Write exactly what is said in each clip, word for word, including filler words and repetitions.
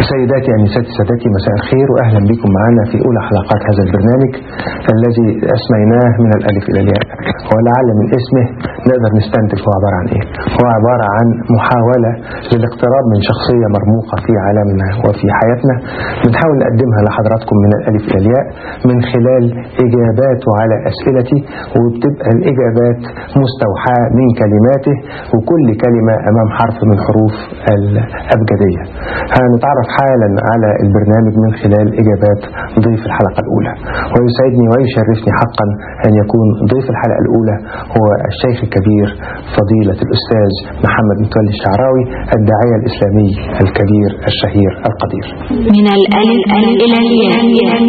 سيداتي أنساتي سادتي، مساء الخير وأهلا بكم معنا في أولى حلقات هذا البرنامج الذي أسميناه من الألف إلى الياء، ولعل من اسمه نقدر نستنتج هو عبارة عن إيه. هو عبارة عن محاولة للاقتراب من شخصية مرموقة في عالمنا وفي حياتنا، بنحاول نقدمها لحضراتكم من الألف إلى الياء من خلال إجاباته على أسئلتي، وبتبقى الإجابات مستوحاة من كلماته، وكل كلمة أمام حرف من حروف الأبجدية. هنتعرف حالا على البرنامج من خلال إجابات ضيف الحلقة الأولى، ويسعدني ويشرفني حقا أن يكون ضيف الحلقة الأولى هو الشيخ الكبير فضيلة الأستاذ محمد متولي الشعراوي، الداعية الإسلامي الكبير الشهير القدير. من الألف إلى الياء.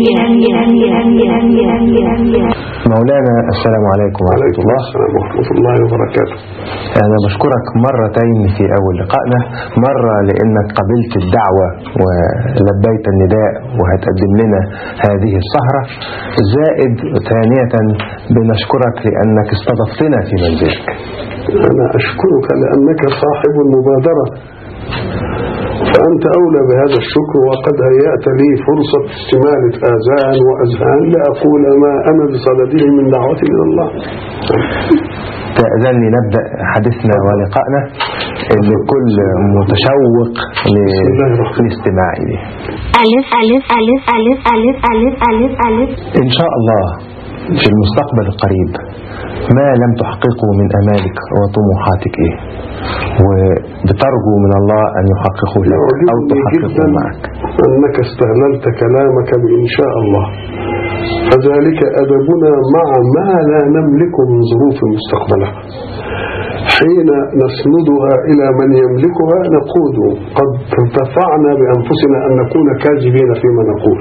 مولانا السلام عليكم ورحمة الله. السلام ورحمة الله وبركاته. أنا بشكرك مرتين في أول لقائنا، مرة لأنك قبلت الدعوة ولبيت النداء وهتقدم لنا هذه السهرة، زائد ثانية بنشكرك لأنك استضفتنا في منزلك. أنا أشكرك لأنك صاحب المبادرة، فأنت أولى بهذا الشكر، وقد هيأت لي فرصة استمالة آذان وأذهان لأقول ما أنا بصدده من دعوتي إلى الله. تأذنني نبدأ حديثنا ولقائنا اللي كل متشوق للاستماع إليه. ألف ألف ألف ألف ألف ألف ألف ألف. إن شاء الله في المستقبل القريب ما لم تحققه من أمالك وطموحاتك إيه، وبترجو من الله أن يحققه لك أو تحققه معك؟ أنك استهللت كلامك بإن شاء الله، فذلك أدبنا مع ما لا نملك من ظروف مستقبلها. حين نسندها إلى من يملكها نقول قد ارتفعنا بأنفسنا أن نكون كاذبين فيما نقول.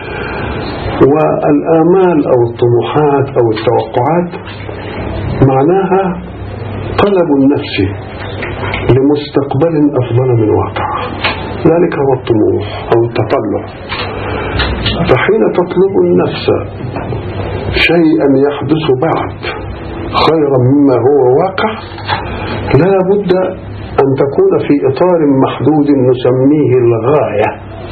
والآمال أو الطموحات أو التوقعات معناها طلب النفس لمستقبل أفضل من واقع، ذلك هو الطموح أو التطلع. فحين تطلب النفس شيئا يحدث بعد خيرا مما هو واقع، لا بد أن تكون في إطار محدود نسميه الغاية،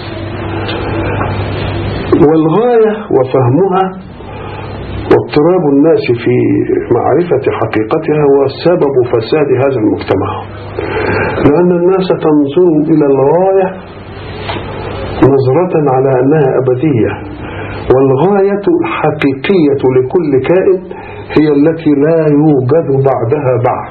والغاية وفهمها واضطراب الناس في معرفة حقيقتها هو سبب فساد هذا المجتمع، لأن الناس تنظر إلى الغاية نظرة على أنها أبدية، والغاية الحقيقية لكل كائن هي التي لا يوجد بعدها بعد.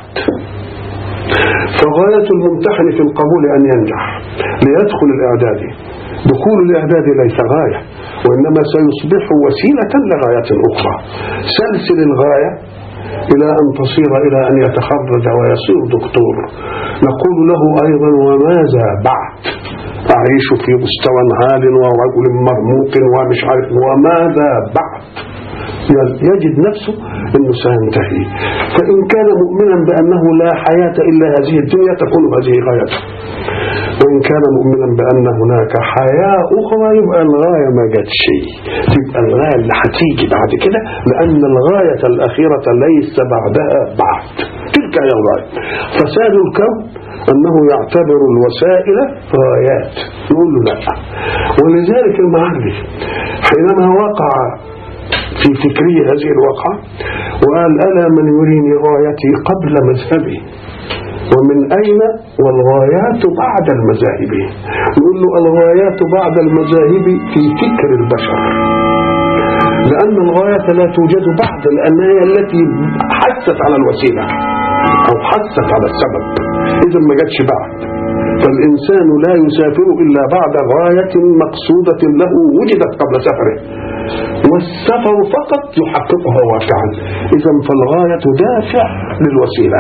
فغاية الممتحن في القبول أن ينجح ليدخل الإعدادي. دخول الإعداد ليس غاية، وإنما سيصبح وسيلة لغاية أخرى. سلسل الغاية إلى أن تصير إلى أن يتخرج ويصير دكتور. نقول له أيضا وماذا بعد؟ أعيش في مستوى عال ورجل مرموق ومش عارف، وماذا بعد؟ يجد نفسه أنه سينتهي. فإن كان مؤمنا بأنه لا حياة إلا هذه الدنيا تكون هذه غايته، وإن كان مؤمنا بأن هناك حياة أخرى يبقى الغاية ما جت شيء، تبقى الغاية اللي هتيجي بعد كده، لأن الغاية الأخيرة ليس بعدها بعد. تلك هي الغاية. فساد الكون أنه يعتبر الوسائل غايات، نقول له لا. ولذلك المعرفي حينما وقع في فكري هذه الواقعة وقال ألا من يريني غايتي قبل مذهبي ومن أين والغايات بعد المذاهب. نقول له الغايات بعد المذاهب في فكر البشر، لأن الغاية لا توجد بعد، لأنها هي التي حست على الوسيلة أو حست على السبب، إذا ما جاتش بعد. فالإنسان لا يسافر إلا بعد غاية مقصودة له وجدت قبل سفره، والسفر فقط يحققها واقعا. إذا فالغاية دافع للوسيلة،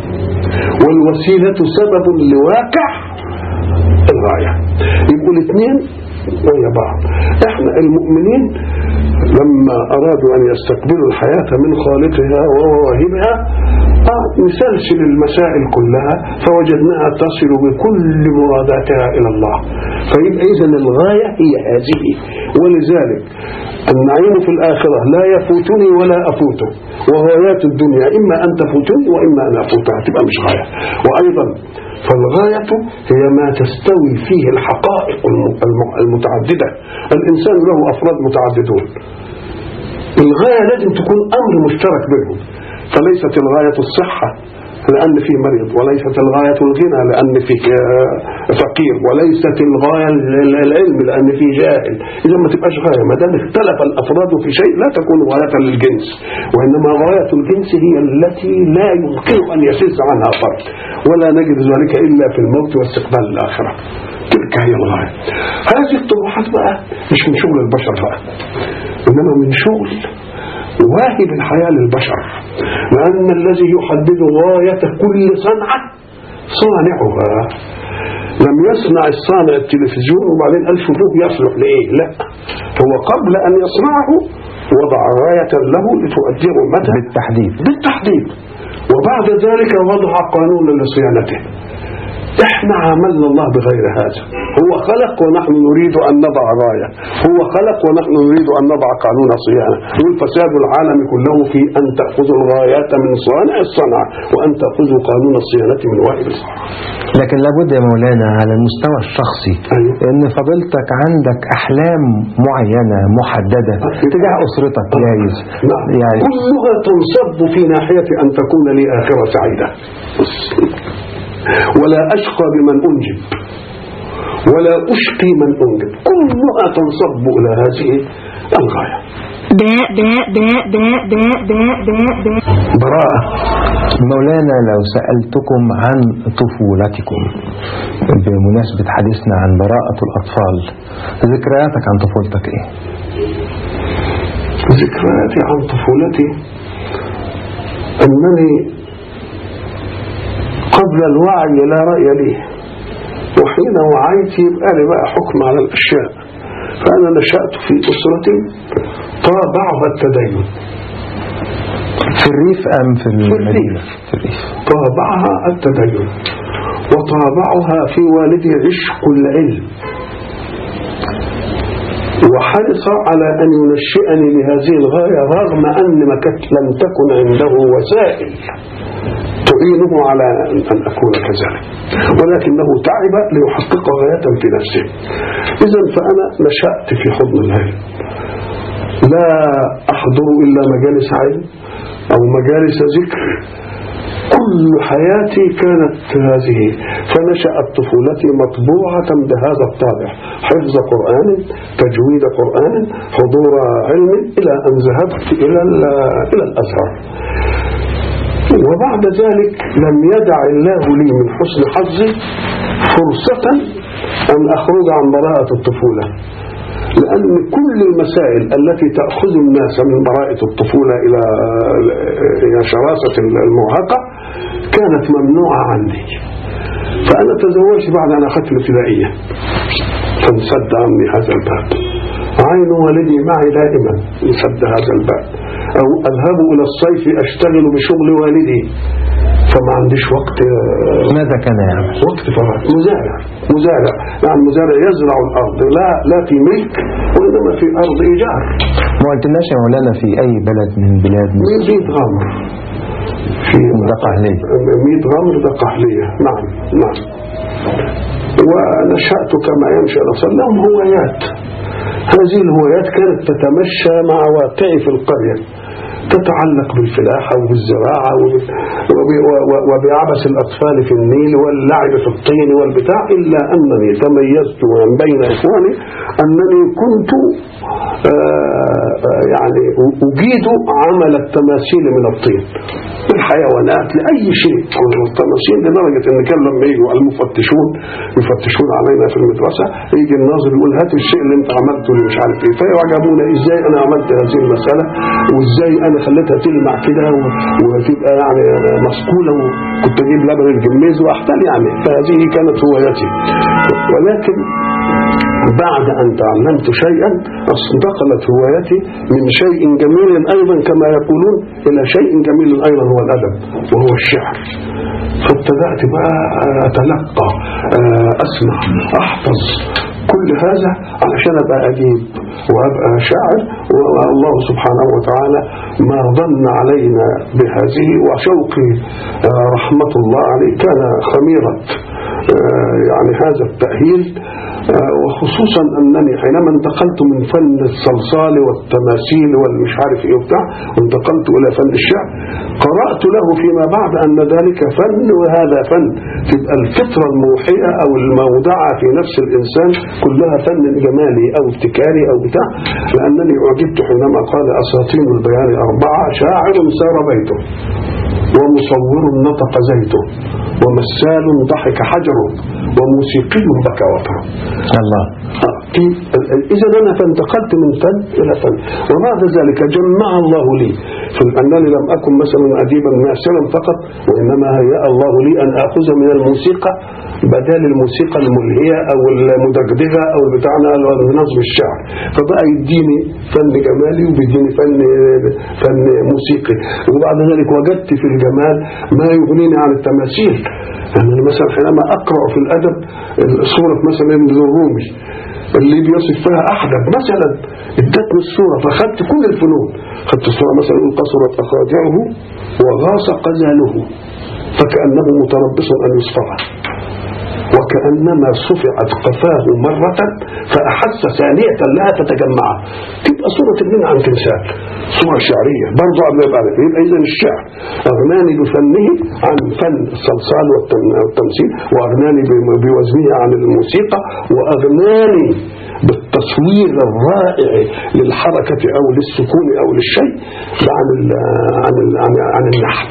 والوسيلة سبب لواقع الغاية. يبقوا الاثنين ويا بعض. احنا المؤمنين لما أرادوا أن يستقبلوا الحياة من خالقها وواهبها نسلسل المسائل كلها فوجدناها تصل بكل مراداتها إلى الله. فيبقى إذن الغاية هي هذه. ولذلك النعيم في الآخرة لا يفوتني ولا أفوته، وغايات الدنيا إما أن تفوتني وإما أن أفوتها، تبقى مش غاية. وأيضا فالغاية هي ما تستوي فيه الحقائق المتعددة. الإنسان له أفراد متعددون، الغاية لازم تكون أمر مشترك بينهم. فليست الغاية الصحة لأن فيه مريض، وليست الغاية الغنى لأن فيه فقير، وليست الغاية العلم لأن فيه جاهل. إذا ما تبقاش غاية ما دام اختلف الأفراد في شيء لا تكون غاية للجنس، وإنما غاية الجنس هي التي لا يمكن أن يسز عنها فرد، ولا نجد ذلك إلا في الموت واستقبال الآخرة. تلك هي الغاية. هذه الطموحات بقى مش من شغل البشر بقى، إنما من شغل واهب الحياة للبشر، لأن الذي يحدد غاية كل صنعة صانعها. لم يصنع الصانع التلفزيون وبعدين قال شوفوه يصلح لإيه، لا، هو قبل أن يصنعه وضع غاية له لتؤديه متى بالتحديد بالتحديد وبعد ذلك وضع قانونا لصيانته. احنا عملنا الله بغير هذا، هو خلق ونحن نريد أن نضع غاية، هو خلق ونحن نريد أن نضع قانون صيانة. يقول فساد العالم كله في أن تأخذوا الغايات من صانع الصنعة وأن تأخذوا قانون الصيانة من واهب الصنعة. لكن لابد يا مولانا على المستوى الشخصي أيوه. ان فضيلتك عندك احلام معينة محددة تجاه اسرتك جايز نعم. يعني كلها تنصب في ناحية ان تكون لي آخرة سعيدة، ولا أشقى بمن أنجب ولا أشقي من أنجب، كلها تنصب إلى هذه الغاية. باء باء باء باء باء باء باء باء براءة. مولانا لو سألتكم عن طفولتكم بمناسبة حديثنا عن براءة الأطفال، ذكرياتك عن طفولتك إيه؟ ذكرياتي عن طفولتي أنني قبل الوعي لا رأي لي، وحين وعيت يبقى لي بقى حكم على الأشياء. فأنا نشأت في أسرة طابعها التدين. في الريف أم في المدينة؟ في الريف. طابعها التدين وطابعها في والدي عشق العلم، وحرص على أن ينشئني لهذه الغاية رغم أن ما لم تكن عنده وسائل تعينه على أن أكون كذلك، ولكنه تعب ليحقق غاية في نفسه. إذن فأنا نشأت في حضن العلم، لا أحضر إلا مجالس علم أو مجالس ذكر، كل حياتي كانت هذه. فنشأت طفولتي مطبوعة بهذا الطابع، حفظ قرآن، تجويد قرآن، حضور علم، إلى أن ذهبت إلى إلى الأزهر. وبعد ذلك لم يدع الله لي من حسن حظي فرصة أن أخرج عن براءة الطفولة، لأن كل المسائل التي تأخذ الناس من براءة الطفولة إلى شراسة المراهقة كانت ممنوعة عندي. فأنا تزوجت بعد أن أخذت الابتدائية فانسد عني هذا الباب. عين والدي معي دائما انسد هذا الباب، أو أذهب إلى الصيف أشتغل بشغل والدي فما عنديش وقت. ماذا كان يعمل؟ وقت فراغ. مزارع مزارع يعني مزارع يزرع الأرض، لا لا في ملك وإنما في أرض إيجار. ما قلتلناش يا مولانا في أي بلد من بلاد مصر؟ ميت غمر في دقهلية. ميت غمر دقهلية. نعم نعم. ونشأت كما ينشأ الأطفال، لهم هوايات. هذه الهوايات كانت تتمشى مع واقعي في القرية، تتعلق بالفلاحة وبالزراعة وبعبث الأطفال في النيل واللعب في الطين والبتاع. إلا أنني تميزت من بين إخواني أنني كنت يعني أجيد عمل التماثيل من الطين، الحيوانات لأي شيء التماثيل، لدرجة أن كان لما يجوا المفتشون يفتشون علينا في المدرسة يجي الناظر يقول هات الشيء اللي انت عملته اللي مش عارف ايه، فيعجبونا ازاي انا عملت هذه المسألة وازاي انا خليتها تلمع كده وتبقى يعني مسكولة، وكنت اجيب لبن الجميز واحتل يعني. فهذه كانت هوايتي. ولكن بعد أن تعلمت شيئا انتقلت هوايتي من شيء جميل أيضا كما يقولون إلى شيء جميل أيضا هو الأدب وهو الشعر. فابتدأت بقى أتلقى، أسمع، أحفظ كل هذا علشان أبقى أجيب وأبقى شاعر. والله سبحانه وتعالى ما ظن علينا بهذه، وشوقي رحمة الله عليه كان خميرة يعني هذا التأهيل، وخصوصا أنني حينما انتقلت من فن الصلصال والتماثيل والمش عارف إيه وبتاع وانتقلت إلى فن الشعر، قرأت له فيما بعد أن ذلك فن وهذا فن، تبقى الفطرة الموحية أو الموضعة في نفس الإنسان كلها فن جمالي أو ابتكاري أو بتاع. لأنني أعجبت حينما قال أساطين البيان أربعة: شاعر سار بيته، ومصور نطق زيته، ومثال ضحك حجره، وموسيقي بكى وطره. الله. إذا أنا فانتقلت من فن إلى فن، وبعد ذلك جمع الله لي في أنني لم أكن مثلا أديبا مأسلا فقط، وإنما هيأ الله لي أن أخذ من الموسيقى بدل الموسيقى الملهية أو المدغدغة أو بتاعنا نظم الشعر، فبقى يديني فن جمالي وبيديني فن فن موسيقي. وبعد ذلك وجدت في الجمال ما يغنيني عن التماثيل. يعني مثلا حينما أقرأ في الأدب صورة مثلا الرومي اللي بيصف فيها أحدب مثلا، ادتني الصورة فأخذت كل الفنون. خدت الصورة مثلا قصرت أخاذعه وغاص قزاله فكأنه متربص أن يصفع، وكأنما صفعت قفاه مرة فأحس ثانية لها فتجمع. تبقى صورة ابن عن تمثال، صورة شعرية برضو قبل يبقى لك. يبقى إذن الشعر أغناني بفنه عن فن الصلصال والتمثيل، وأغناني بوزنه عن الموسيقى، وأغناني بالتصوير الرائع للحركة أو للسكون أو للشيء عن ال عن ال عن, عن النحت.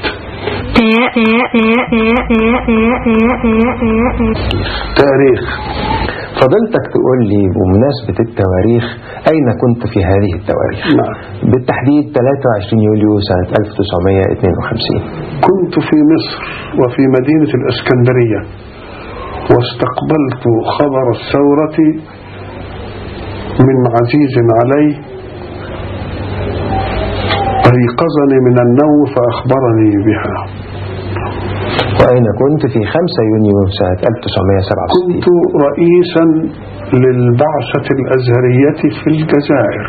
تاريخ. فضلتك تقول لي بمناسبة التواريخ أين كنت في هذه التواريخ؟ نعم. بالتحديد ثلاثة وعشرين يوليو سنة ألف وتسعمائة واثنين وخمسين. كنت في مصر وفي مدينة الإسكندرية، واستقبلت خبر الثورة من عزيز علي، أيقظني من النوم فأخبرني بها. وأين كنت في خمسة يونيو سنة ألف وتسعمائة وسبعة وستين؟ كنت رئيسا للبعثة الأزهرية في الجزائر،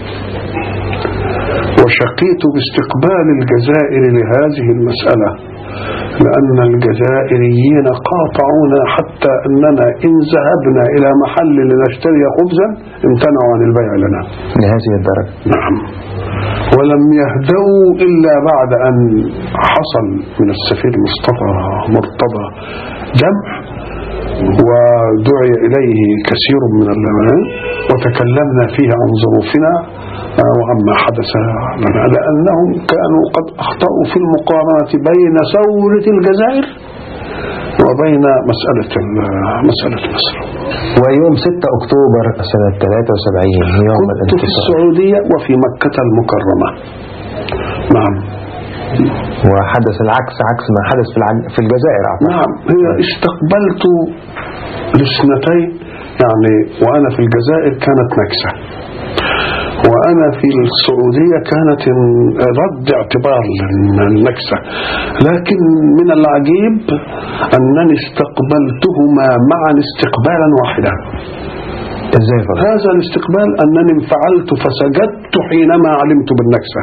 وشقيت باستقبال الجزائر لهذه المسألة، لأن الجزائريين قاطعونا حتى أننا إن ذهبنا إلى محل لنشتري خبزا امتنعوا عن البيع لنا لهذه الدرجة. نعم. ولم يهدأوا إلا بعد أن حصل من السفير مصطفى مرتضى جمع، ودعي إليه كثير من العلماء، وتكلمنا فيه عن ظروفنا وعما حدث لنا، لأنهم كانوا قد أخطأوا في المقارنة بين ثورة الجزائر وبين مسألة مسألة مصر. ويوم ستة أكتوبر سنة ثلاثة وسبعين يوم كنت في السعودية وفي مكة المكرمة. نعم. وحدث العكس عكس ما حدث في في الجزائر. نعم. هي استقبلت لسنتين، يعني وأنا في الجزائر كانت نكسة، وأنا في السعودية كانت رد اعتبار للنكسة. لكن من العجيب أنني استقبلتهما معا استقبالا واحدا. ازاي فضل؟ هذا الاستقبال أنني انفعلت فسجدت حينما علمت بالنكسة،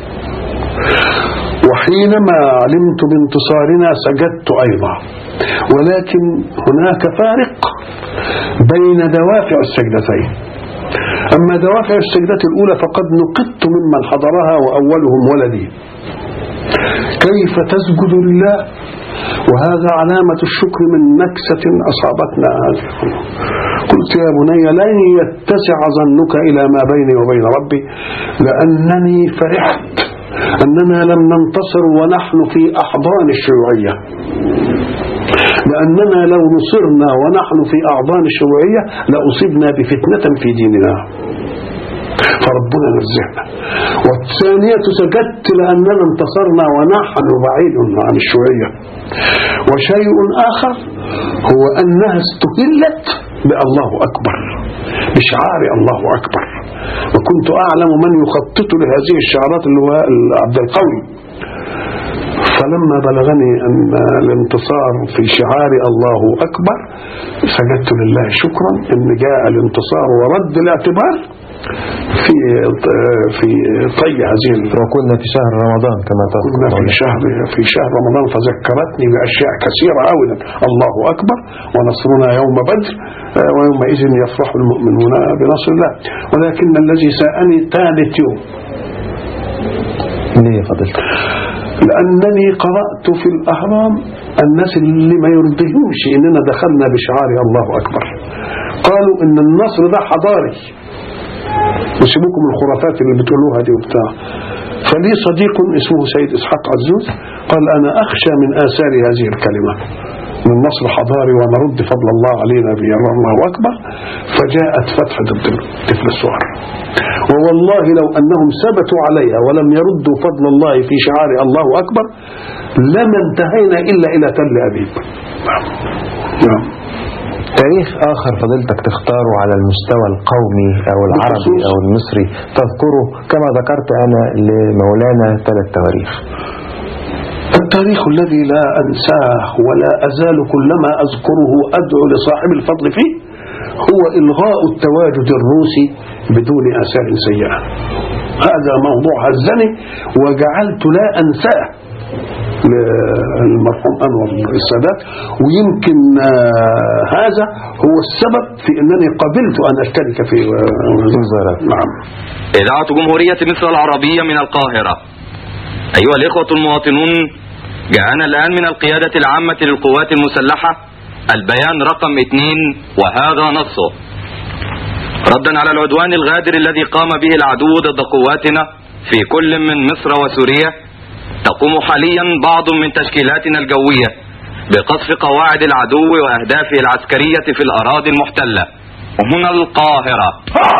وحينما علمت بانتصارنا سجدت أيضا. ولكن هناك فارق بين دوافع السجدتين. أما دوافع السجدة الأولى فقد نقدت ممن حضرها وأولهم ولدي. كيف تسجد لله وهذا علامة الشكر من نكسة أصابتنا هذه؟ قلت يا بني لن يتسع ظنك إلى ما بيني وبين ربي، لأنني فرحت أننا لم ننتصر ونحن في أحضان الشيوعية، لأننا لو نصرنا ونحن في أحضان الشيوعية لأصيبنا بفتنة في ديننا، فربنا نزهنا. والثانية سجدت لأننا انتصرنا ونحن بعيد عن الشيوعية. وشيء آخر هو أنها استهلت بالله أكبر، بشعار الله أكبر، وكنت أعلم من يخطط لهذه الشعارات اللي هو عبد القوي. فلما بلغني أن الانتصار في شعار الله أكبر سجدت لله شكرا إن جاء الانتصار ورد الاعتبار في في طي هذه. وكنا في شهر رمضان كما تذكر. كنا في شهر في شهر رمضان فذكرتني بأشياء كثيرة أولا. الله أكبر ونصرنا يوم بدر ويومئذ يفرح المؤمنون بنصر الله. ولكن الذي سألني ثالث يوم ليه فضلت؟ لأنني قرأت في الأهرام الناس اللي ما يرضيهمش إننا دخلنا بشعار الله أكبر قالوا إن النصر ده حضاري وسيبوكم الخرافات اللي بتقولوها دي وبتاع. فلي صديق اسمه سيد إسحاق عزوز قال أنا أخشى من آثار هذه الكلمة من نصر حضاري ونرد فضل الله علينا بيرى الله أكبر. فجاءت فتحة الطفل الصغير ووالله لو أنهم ثبتوا عليها ولم يردوا فضل الله في شعار الله أكبر لما انتهينا إلا إلى تل أبيب. نعم. تاريخ آخر فضلتك تختاره على المستوى القومي أو العربي أو المصري تذكره كما ذكرت أنا لمولانا ثلاث تواريخ. التاريخ الذي لا أنساه ولا أزال كلما أذكره أدعو لصاحب الفضل فيه هو إلغاء التواجد الروسي بدون آثار سيئة. هذا موضوع هزني وجعلت لا أنساه للمرحوم أنور السادات ويمكن هذا هو السبب في أنني قبلت أن أشترك في وزارة. نعم. إذاعة جمهورية مصر العربية من القاهرة. أيها الإخوة المواطنون، جاءنا الآن من القيادة العامة للقوات المسلحة البيان رقم اثنين وهذا نصه: ردا على العدوان الغادر الذي قام به العدو ضد قواتنا في كل من مصر وسوريا، تقوم حاليا بعض من تشكيلاتنا الجوية بقصف قواعد العدو وأهدافه العسكرية في الأراضي المحتلة وهنا القاهرة.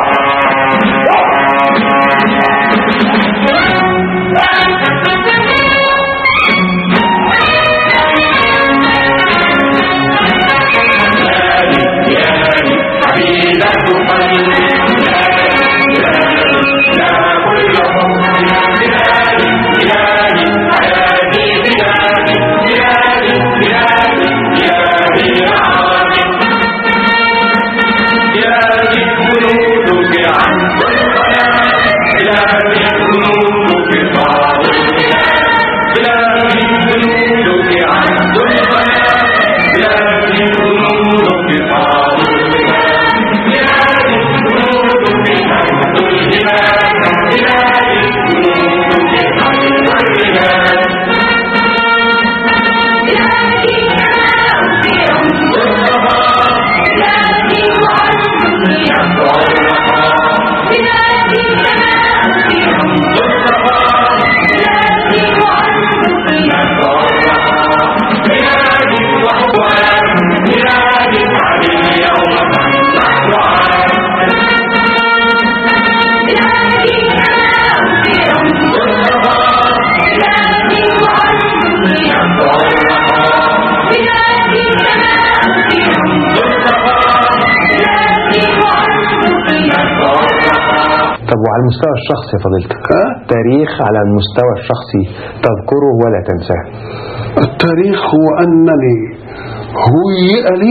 على المستوى الشخصي فضيلتك تاريخ على المستوى الشخصي تذكره ولا تنساه. التاريخ هو أنني هيئ لي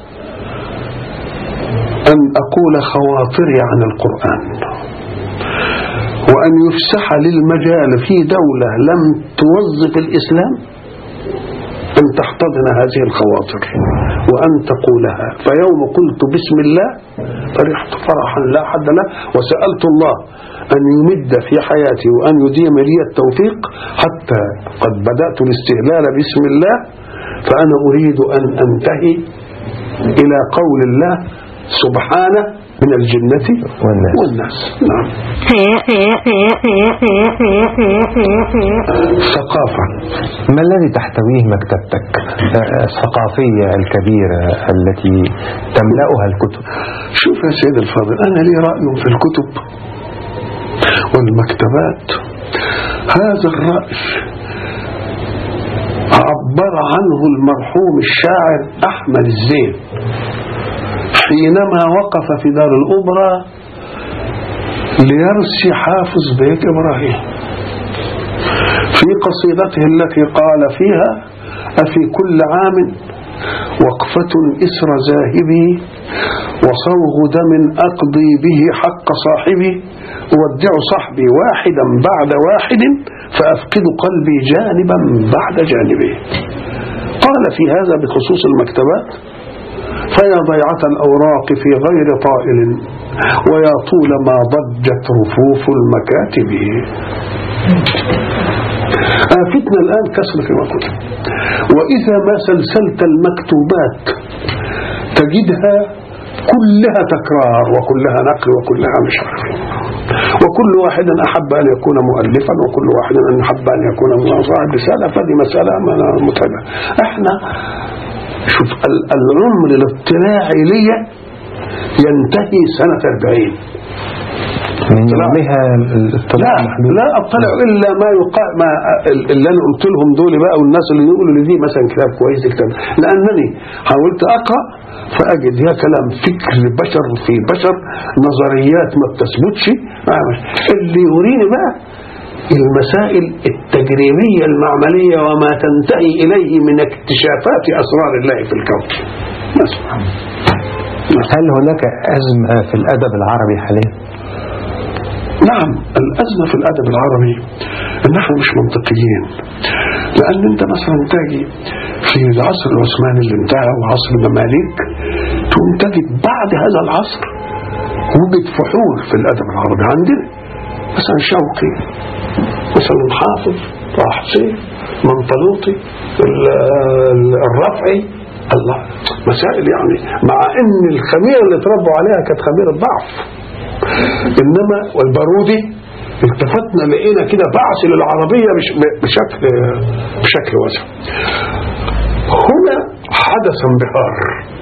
أن أقول خواطري عن القرآن وأن يفسح للمجال في دولة لم توظف الإسلام أن تحتضن هذه الخواطر وأن تقولها. فيوم قلت بسم الله فرحت فرحا لا حد له وسألت الله أن يمد في حياتي وأن يديم لي التوفيق حتى قد بدأت الاستهلال بسم الله. فأنا أريد أن أنتهي إلى قول الله سبحانه من الجنة والناس, والناس. نعم. ثقافة. ما الذي تحتويه مكتبتك الثقافية الكبيرة التي تملأها الكتب؟ شوف يا سيد الفاضل، أنا لي رأي في الكتب والمكتبات. هذا الرأي عبر عنه المرحوم الشاعر أحمد الزين حينما وقف في دار الأوبرا ليرسي حافظ بيت إبراهيم. في قصيدته التي قال فيها: أفي كل عام وقفة إسر ذاهبي وصوغ دم أقضي به حق صاحبي أودع صحبي واحدا بعد واحد فأفقد قلبي جانبا بعد جانبي. قال في هذا بخصوص المكتبات: فيا ضيعة الأوراق في غير طائل ويا طول ما ضجت رفوف المكاتب. آفتنا الآن كسرة المكتب، وإذا ما سلسلت المكتوبات تجدها كلها تكرار وكلها نقل وكلها مش عارف، وكل واحد أحب أن يكون مؤلفا وكل واحد أن أحب أن يكون صاحب رسالة، فدي مسألة متعبة. احنا شوف العمر الاطلاعي لي ينتهي سنة أربعين من يومها الاطلاع محدود. لا أطلع إلا ما يقال، ما اللي أنا قلت لهم دول بقى، والناس اللي يقولوا لي دي مثلا كتاب كويس كتاب، لأنني حاولت أقرأ فأجد يا كلام فكر بشر في بشر، نظريات ما بتثبتش. اللي يوريني بقى المسائل التجريبية المعملية وما تنتهي إليه من اكتشافات أسرار الله في الكون. هل هناك أزمة في الأدب العربي حاليا؟ نعم، الأزمة في الأدب العربي إن نحن مش منطقيين. لأن أنت مثلا تاجي في العصر العثماني اللي انتهى وعصر المماليك، تقوم تجد بعد هذا العصر وجد فحول في الأدب العربي عندنا، مثلا شوقي، مثلا حافظ، طه حسين، منطلوطي، الرفعي، الله، مسائل يعني، مع ان الخميرة اللي تربوا عليها كانت خميرة ضعف. انما والبارودي التفتنا لقينا كده بعث للعربية بشكل بشكل واسع. هنا حدث انبهار،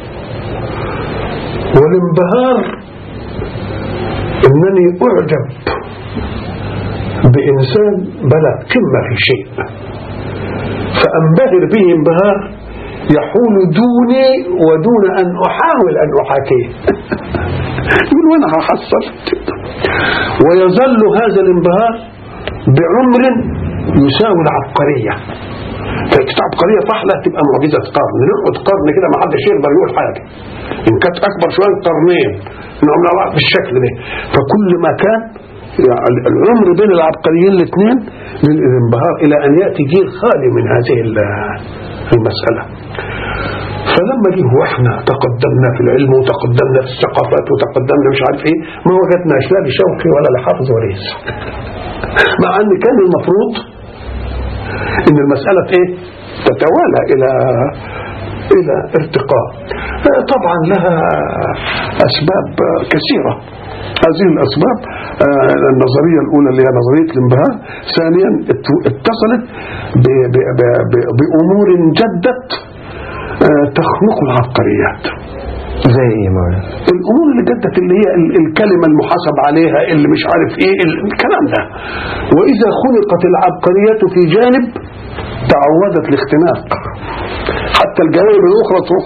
والانبهار انني اعجب بإنسان بلغ قمة في شيء فأنبهر به انبهار يحول دوني ودون أن أحاول أن أحاكيه. يقول وأنا هحصل. ويظل هذا الانبهار بعمر يساوي العبقرية. فكتاب عبقرية طحلة تبقى معجزة قرن، نقعد قرن كده ما حدش يقدر يقول حاجة. إن كانت أكبر شوية قرنين نعملها بعض بالشكل ده. فكل ما كان يعني العمر بين العبقريين الاثنين للانبهار إلى أن يأتي جيل خالي من هذه المسألة. فلما جه واحنا تقدمنا في العلم وتقدمنا في الثقافات وتقدمنا مش عارف ايه، ما وجدناش لا لشوقي ولا لحافظ وليس. مع أن كان المفروض ان المسألة ايه تتوالى الى الى ارتقاء. طبعا لها اسباب كثيرة. هذه الاسباب النظرية الاولى اللي هي نظرية الانبهار، ثانيا اتصلت بامور جدت تخنق العبقريات. زي ايه مولانا؟ الامور اللي جدت اللي هي الكلمة المحاسب عليها اللي مش عارف ايه الكلام ده. واذا خنقت العبقريات في جانب تعودت الاختناق، حتى الجوانب الاخرى تروح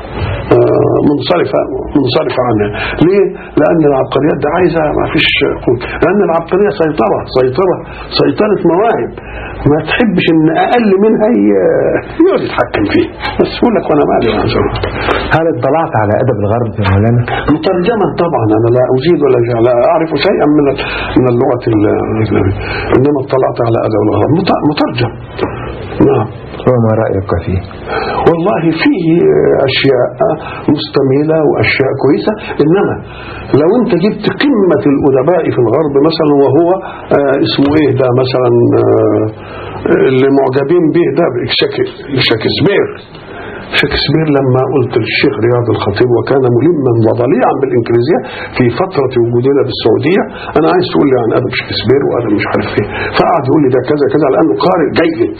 منصرفة منصرفة عنها. ليه؟ لأن العبقريات ده عايزة ما فيش قوة، لأن العبقرية سيطرة سيطرة سيطرة مواهب ما تحبش إن أقل منها يقعد يتحكم فيه. بس أقول لك وأنا مالي. هل اطلعت على أدب الغرب يا مولانا؟ مترجما طبعا، أنا لا أزيد ولا لا أعرف شيئا من من اللغة الإسلامية، إنما اطلعت على أدب الغرب مترجم. نعم. وما رأيك فيه؟ والله فيه أشياء مستميلة وأشياء كويسة، إنما لو أنت جبت قمة الأدباء في الغرب مثلا، وهو آه اسمه إيه ده مثلا آه اللي معجبين به ده شكسبير. شكسبير لما قلت للشيخ رياض الخطيب وكان ملما وضليعا بالإنجليزية في فترة وجودنا بالسعودية، أنا عايز تقول لي عن أدب شكسبير وأدب مش عارف إيه، فقعد يقول لي ده كذا كذا لأنه قارئ جيد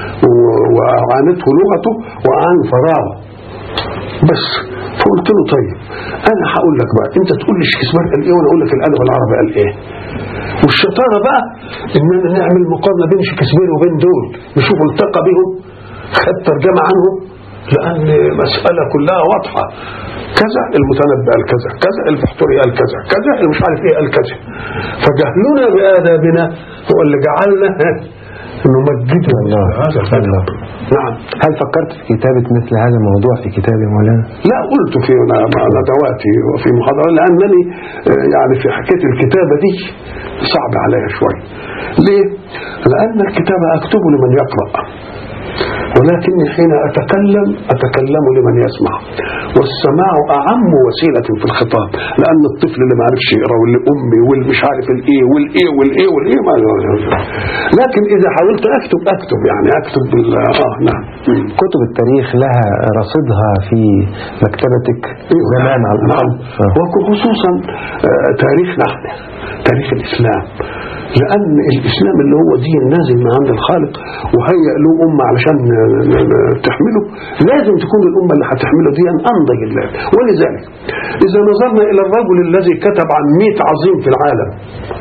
وعانته لغته وعان فراغه بس. فقلت له طيب أنا هقول لك بقى، أنت تقول لي شكسبير قال إيه وأنا أقول لك الأدب العربي قال إيه. والشطارة بقى إننا نعمل مقارنة بين شكسبير وبين دول، نشوف التقى بهم، خد ترجمة عنهم، لأن مسألة كلها واضحة. كذا المتنبي قال كذا كذا، البحتري قال كذا كذا، المش عارف إيه قال كذا. فجهلنا بآدابنا هو اللي جعلنا انه مجده الله. هذا الادب. نعم. هل فكرت في كتابة مثل هذا الموضوع في كتاب يا مولانا؟ لا، قلت في ندواتي وفي محاضرات، لأنني يعني في حكاية الكتابة دي صعب عليها شوي. ليه؟ لأن الكتابة أكتب لمن يقرأ، ولكني حين أتكلم أتكلم لمن يسمع، والسماع أعم وسيلة في الخطاب، لأن الطفل اللي ما عرفش يقرأ واللي أمي واللي مش عارف الإيه والإيه والإيه والإيه ما لكن إذا حاولت أكتب أكتب يعني أكتب بال آه نعم. كتب التاريخ لها رصيدها في مكتبتك زمان على الأقل، وخصوصا تاريخنا احنا، تاريخ الإسلام، لأن الإسلام اللي هو دين نازل من عند الخالق وهيأ له أمة علشان تحمله، لازم تكون الأمة اللي هتحمله دي أنضج الله. ولذلك إذا نظرنا إلى الرجل الذي كتب عن مئة عظيم في العالم،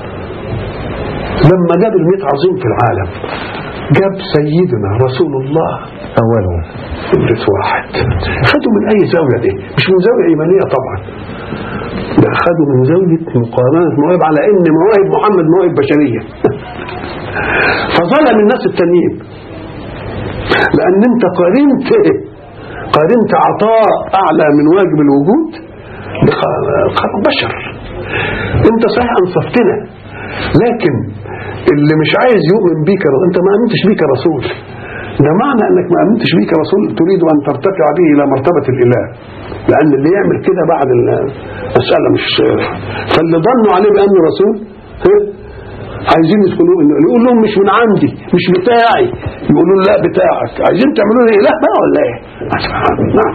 لما جاب المئة عظيم في العالم جاب سيدنا رسول الله أولهم إبرة واحد. خدوا من أي زاوية دي؟ مش من زاوية إيمانية طبعا، ده خدوا من زاوية مقارنة مواهب، على إن مواهب محمد مواهب بشرية. فظلم الناس التانيين، لأن أنت قارنت قارنت عطاء أعلى من واجب الوجود لخلق بشر. أنت صحيح أنصفتنا، لكن اللي مش عايز يؤمن بيك أنت ما أمنتش بيك رسول. ده معنى أنك ما أمنتش بيك رسول تريد أن ترتفع به إلى مرتبة الإله، لأن اللي يعمل كده بعد المسألة مش، فاللي ظنوا عليه بأنه رسول عايزين يدخلوا، يقول لهم مش من عندي مش بتاعي، يقولوا لا بتاعك، عايزين تعملوا لي لا بقى ولا ايه؟ نعم.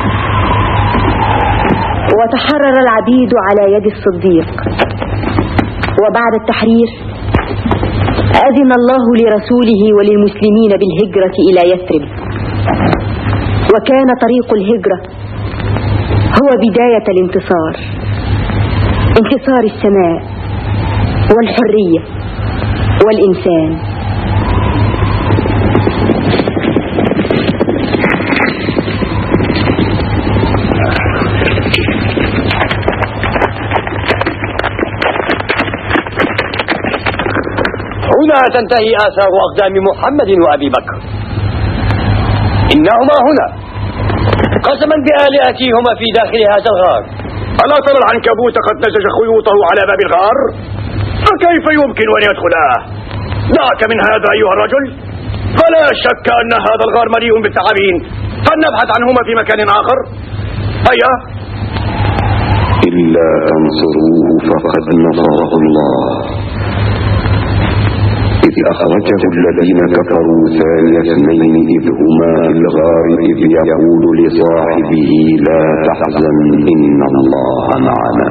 وتحرر العبيد على يد الصديق، وبعد التحرير أذن الله لرسوله وللمسلمين بالهجرة إلى يثرب، وكان طريق الهجرة هو بداية الانتصار، انتصار السماء والحرية والإنسان. هنا تنتهي آثار أقدام محمد وأبي بكر، إنهما هنا قسما بآلهتهما في داخل هذا الغار. ألا ترى العنكبوت قد نسج خيوطه على باب الغار؟ فكيف يمكن أن يدخلاه؟ دعك من هذا أيها الرجل، فلا شك أن هذا الغار مليء بالثعابين، فلنبحث عنهما في مكان آخر. هيا. إلا تنصروه فقد نصره الله، إذ أخرجه الذين كفروا ثاني اثنين إذ هما في الغار إذ يقول لصاحبه لا تحزن إن الله معنا.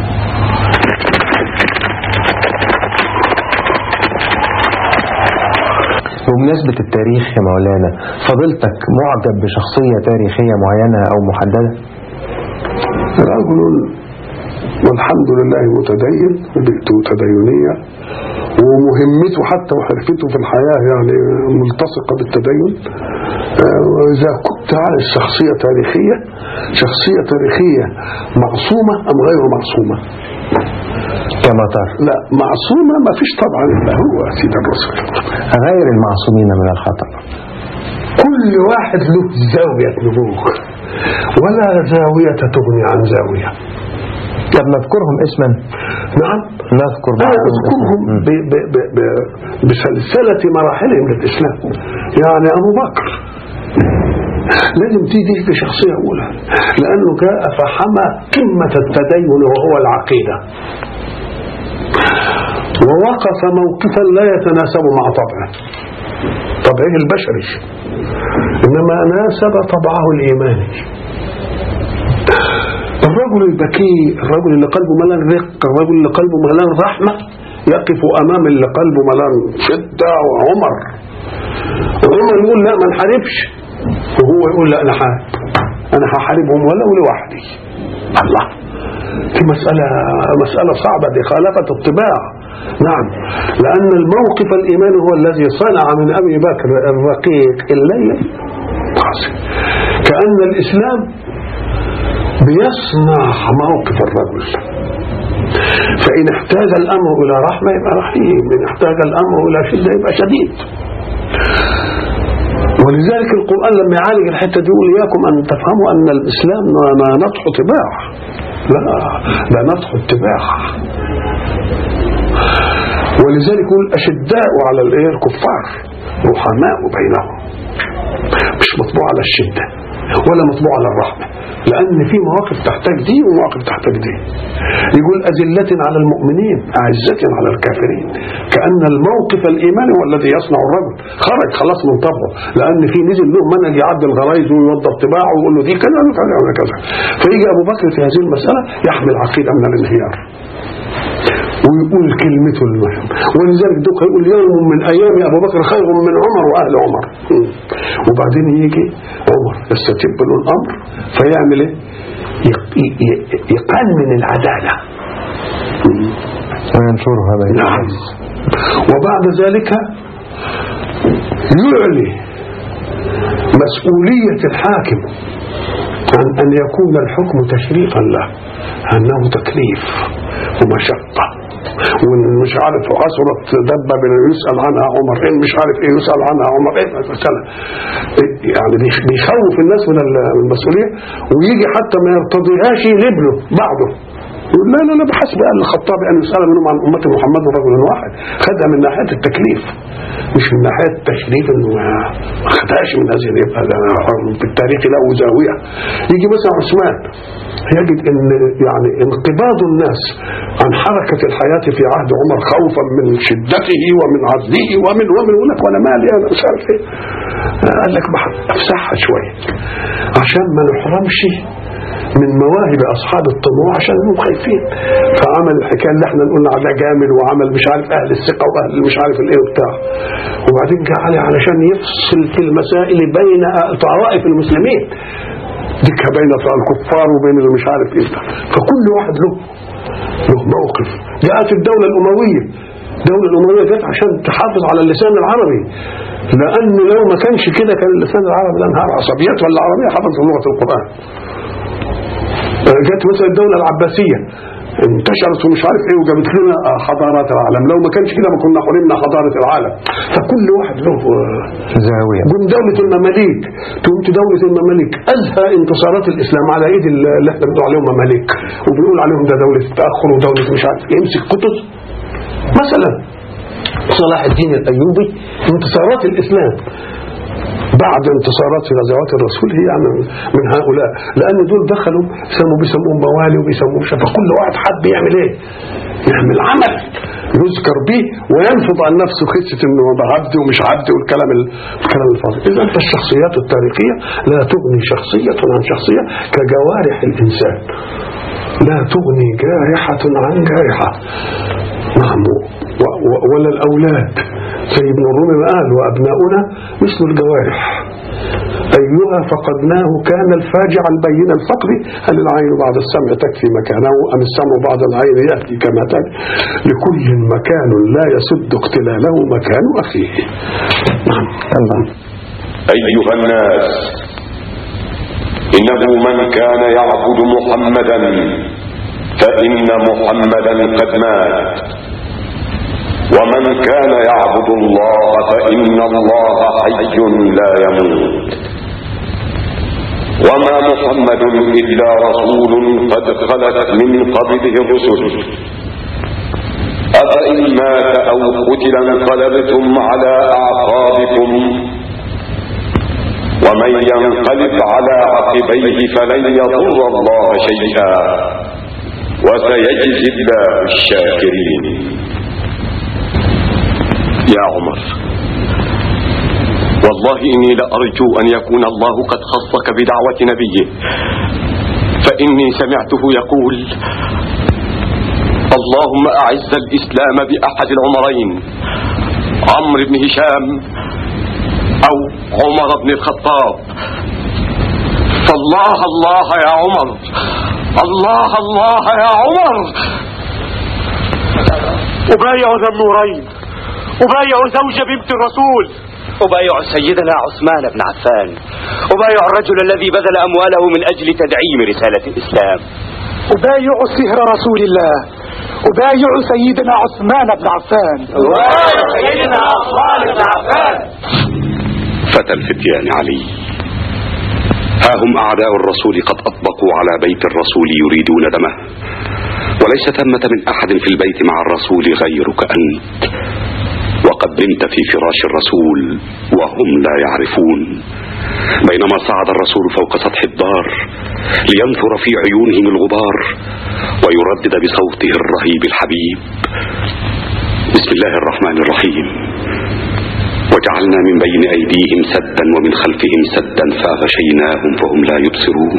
بمناسبة التاريخ يا مولانا، فضلتك معجب بشخصية تاريخية معينة أو محددة؟ رجل والحمد لله متدين وبيئته تدينية، ومهمته حتى وحرفته في الحياة يعني ملتصقة بالتدين. وإذا كنت على الشخصية تاريخية، شخصية تاريخية معصومة أم غير معصومة؟ كما ترى. لا، معصومة ما فيش طبعا إلا هو سيد الرسول. غير المعصومين من الخطأ. كل واحد له زاوية نبوغ، ولا زاوية تغني عن زاوية. طب نذكرهم اسما؟ نعم نذكر نذكرهم بسلسلة مراحلهم للإسلام. يعني أبو بكر لازم تيجي في شخصية أولى، لأنه جاء فحمى قمة التدين وهو العقيدة، ووقف موقفا لا يتناسب مع طبعه طبعه البشري، إنما ناسب طبعه الإيماني. الرجل البكي، الرجل اللي قلبه ملان رق، الرجل اللي قلبه ملان رحمة، يقف أمام اللي قلبه ملان شدة. وعمر عمر يقول لا ما نحاربش، وهو يقول لا أنا حارب، أنا هحاربهم ولو لوحدي. الله، دي مسألة مسألة صعبة، دي خالفة الطباع. نعم، لأن الموقف الإيماني هو الذي صنع من أبي بكر الرقيق الليل كأن الإسلام بيصنع موقف الرجل. فإن احتاج الأمر إلى رحمة يبقى رحيم، إن احتاج الأمر إلى شدة يبقى شديد. ولذلك القرآن لما يعالج الحتة دي يقول إياكم أن تفهموا أن الإسلام ما نطح طباع، لا ده نطح اتباع. ولذلك يقول أشداء على الكفار رحماء بينهم، مش مطبوع على الشدة ولا مطبوع على الرحمة، لأن في مواقف تحتاج دي ومواقف تحتاج دي. يقول أذلة على المؤمنين أعزة على الكافرين، كأن الموقف الإيماني هو الذي يصنع الرجل، خرج خلاص من طبعه، لأن في نزل له منهج يعدل غرايزه ويوضب طباعه ويقول له دي كذا ولا كذا. فيجي أبو بكر في هذه المسألة يحمل عقيدة من الانهيار ويقول كلمته المهم. ولذلك دوك يقول يوم من أيام أبو بكر خير من عمر وأهل عمر. وبعدين يجي عمر يستتب له الأمر فيعمل إيه؟ يقنن العدالة وينشرها بين الناس. وبعد ذلك يعلي مسؤولية الحاكم عن أن يكون الحكم تشريفا له، أنه تكليف ومشقة، ومش عارف أسرة دبة يسأل عنها عمر إيه، مش عارف إيه يسأل عنها عمر إيه مثلا، يعني بيخوف الناس من المسؤولية. ويجي حتى ما يرتضيهاش لابنه بعده يقول لا لا لا بحسب قال الخطاب أن يسأل منهم عن أمة محمد رجل واحد. خدها من ناحية التكليف مش من ناحية التشريف، إنه ما خدهاش من هذه. يبقى في التاريخ له زاوية. يجي مثلا عثمان يجد ان يعني انقباض الناس عن حركة الحياة في عهد عمر خوفا من شدته ومن عدله ومن ومن يقول لك وانا مالي انا مش عارف ايه. قال لك افسحها شوية عشان ما نحرمش من مواهب اصحاب الطموح عشان هم خايفين. فعمل الحكايه اللي احنا نقول عليها جامل، وعمل مش عارف اهل الثقه واهل مش عارف الايه وبتاع. وبعدين جه عليه علشان يفصل في المسائل بين طوائف المسلمين، ديكها بين الكفار وبين اللي مش عارف ايه. فكل واحد له له موقف. جاءت الدولة الأموية، الدولة الأموية جت عشان تحافظ على اللسان العربي، لأن لو ما كانش كده كان اللسان العربي لانهار. عصبيات ولا عربية حفظت لغة القرآن. جت مثلا الدولة العباسية انتشرت ومش عارف ايه وجابت لنا حضارات العالم، لو ما كانش كده ما كنا حرمنا حضارة العالم. فكل واحد له زاوية. قوم دولة المماليك، تقوم دولة المماليك أزهى انتصارات الإسلام على ايد اللي احنا بنقول عليهم مماليك وبنقول عليهم ده دولة التأخر ودولة مش عارف. يمسك قطز مثلا صلاح الدين الأيوبي، انتصارات الإسلام بعد انتصارات في غزوات الرسول هي يعني من هؤلاء، لأن دول دخلوا سموا بيسموهم موالي وبيسموهم شفا. كل واحد حد يعمل ايه؟ يعمل عمل يذكر به وينفض عن نفسه قصة انه ده عبد ومش عبد والكلام الكلام الفاضي. إذا أنت الشخصيات التاريخية لا تغني شخصية عن شخصية كجوارح الإنسان، لا تغني جارحة عن جارحة. نعم. ولا الأولاد زي ابن الرومي قال وأبناؤنا مثل الجوارح أيها فقدناه كان الفاجع البين الفقر، هل العين بعد السمع تكفي مكانه أم السمع بعد العين يأتي كما تأتي، لكل مكان لا يسد اقتلاله مكان أخيه. نعم. أيها الناس، إنه من كان يعبد محمدا فإن محمدا قد مات، ومن كان يعبد الله فإن الله حي لا يموت، وما محمد إلا رسول قد خلت من قبله الرسل، أفإن مات أو قتل انقلبتم على أعقابكم، ومن ينقلب على عقبيه فلن يضر الله شيئا وسيجزي الله الشاكرين. يا عمر، والله إني لأرجو أن يكون الله قد خصك بدعوة نبيه، فإني سمعته يقول اللهم أعز الإسلام بأحد العمرين، عمرو بن هشام أو عمر بن الخطاب. فالله الله يا عمر، الله الله يا عمر. أبايع ذا النورين، أبايع زوج بنت الرسول، أبايع سيدنا عثمان بن عفان، أبايع الرجل الذي بذل أمواله من أجل تدعيم رسالة الإسلام، أبايع سهر رسول الله، أبايع سيدنا عثمان بن عفان، أبايع سيدنا عثمان بن عفان. فتى الفتيان علي، ها هم أعداء الرسول قد أطبقوا على بيت الرسول يريدون دمه، وليس ثمة من أحد في البيت مع الرسول غيرك أنت، وقد نمت في فراش الرسول وهم لا يعرفون، بينما صعد الرسول فوق سطح الدار لينثر في عيونهم الغبار ويردد بصوته الرهيب الحبيب: بسم الله الرحمن الرحيم. وجعلنا من بين أيديهم سدا ومن خلفهم سدا فأغشيناهم فهم لا يبصرون.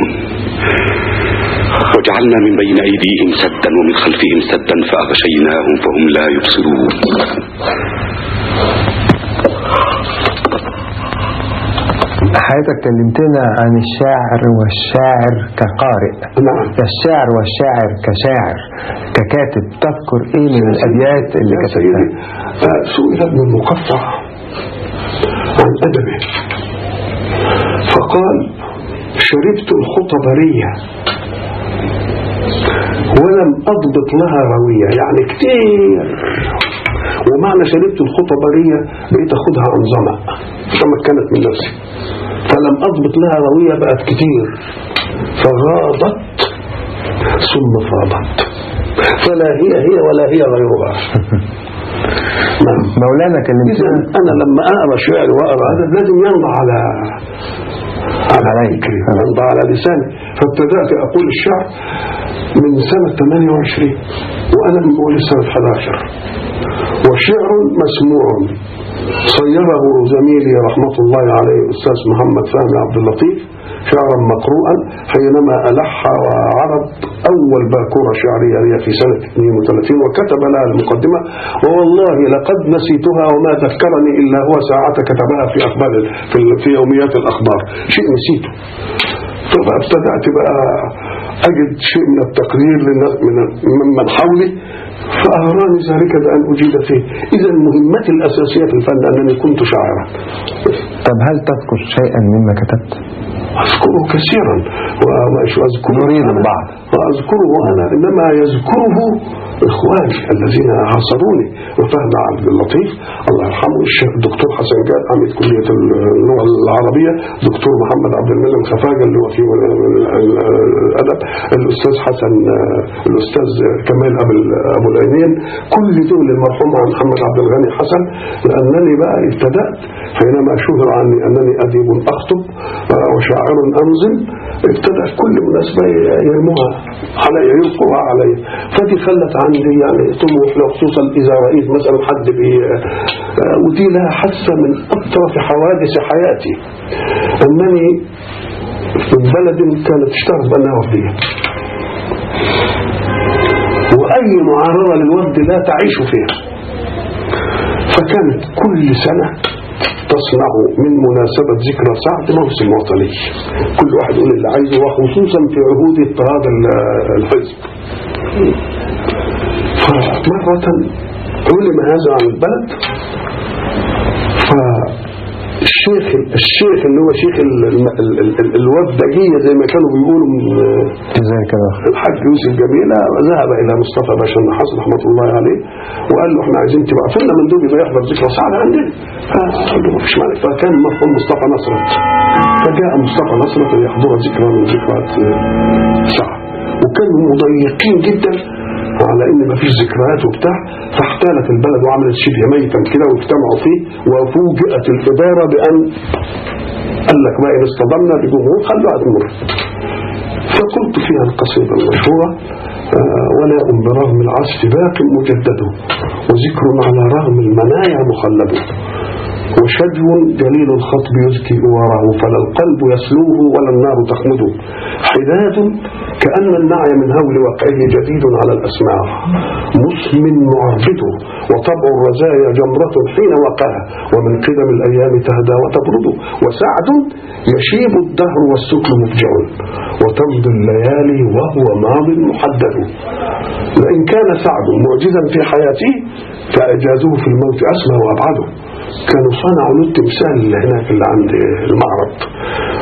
وجعلنا من بين أيديهم سدا ومن خلفهم سدا فأغشيناهم فهم لا يبصرون. حضرتك كلمتنا عن الشاعر والشاعر كقارئ. نعم. الشاعر والشاعر كشاعر ككاتب، تذكر ايه من الابيات اللي كتبتها؟ سئل ابن المقفع عن ادبه فقال: شربت الخطبرية ولم اضبط لها روية، يعني كتير. ومعنى شربت الخطبرية بقيت اخدها انظمة تمكنت من نفسي، فلم اضبط لها روية بقت كتير، فغاضت ثم فاضت، فلا هي هي ولا هي غيرها. مولانا كلمتنا. انا لما اقرا شعر واقرا هذا لازم ينضع على على فكري، ينضع على لساني. فابتدأت اقول الشعر من سنة ثمانية وعشرين وانا من اول سنة أحد عشر، وشعر مسموع صيره زميلي رحمة الله عليه الأستاذ محمد فهمي عبد اللطيف شعرا مقروءا حينما ألح وعرض أول باكورة شعرية هي في سنة اثنين وثلاثين، وكتب لها المقدمة: ووالله لقد نسيتها وما ذكرني إلا هو ساعة كتبها في أخبار في, في يوميات الأخبار، شيء نسيته. فابتدأت بقى أجد شيء من التقدير من من حولي، فأغراني ذلك بأن أجيد فيه. إذا مهمتي الأساسية في الفن أنني كنت شاعرا. طب هل تذكر شيئا مما كتبت؟ أذكره كثيرا ومش أذكره نريد البعض وأذكره أنا، إنما يذكره إخواني الذين عاصروني. وفهد عبد اللطيف الله يرحمه، الشيخ الدكتور حسن جاد عميد كلية اللغة العربية، دكتور محمد عبد المنعم خفاجة اللي هو في الأدب، الأستاذ حسن، الأستاذ كمال أبو العينين، كل دول المرحوم عن محمد عبد الغني حسن. لأنني بقى ابتدأت حينما شهر عني أنني أديب أخطب وشاعر أنزل، ابتدأ كل مناسبة يرموها علي، يلقوها علي. فدي خلت عندي يعني طموح، خصوصا إذا رأيت مثلا حد بي ودي لها حاسة من أطرف حوادث حياتي، أنني في بلد كانت تشتغل بأنها وفدية، وأي معارضة للوفد لا تعيش فيها، فكانت كل سنة تصنع من مناسبة ذكرى سعد موسم وطني، كل واحد يقول اللي عايزه، وخصوصا في عهود اضطهاد الحزب. فمرة علم هذا عن البلد، فالشيخ الشيخ اللي هو شيخ الوفدجية زي ما كانوا بيقولوا زي كده، الحاج يوسف جميلة، ذهب إلى مصطفى باشا النحاس رحمة الله عليه وقال له: احنا عايزين تبقى فينا مندوب يبقى يحضر ذكرى سعد عندنا. فقال له: مفيش مانع. فكان مرحوم مصطفى نصرت، فجاء مصطفى نصرت ليحضر ذكرى من ذكريات سعد، وكانوا مضيقين جدا على ان مفيش ذكريات وبتاع، فاحتالت البلد وعملت شبه ميتا كده واجتمعوا فيه، وفوجئت الإدارة بأن قال لك بقى إن اصطدمنا بجمهور خلوها تمر. فقلت فيها القصيدة المشهورة: آه ولا أم برغم العصف باق مجدد، وذكر على رغم المنايا مخلد، وشجو جليل الخطب يزكي إواره، فلا القلب يسلوه ولا النار تخمده، حداد كأن النعي من هول وقعه جديد على الأسماع، مسمن معربده، وطبع الرزايا جمرة حين وقعها، ومن قدم الأيام تهدى وتبرد، وسعد يشيب الدهر والسكر مفجع، وتمضي الليالي وهو ماض محدد. لئن كان سعد معجزا في حياته فإعجازه في الموت أسمى وأبعده. كانوا صنعوا له التمثال اللي هناك اللي عند المعرض،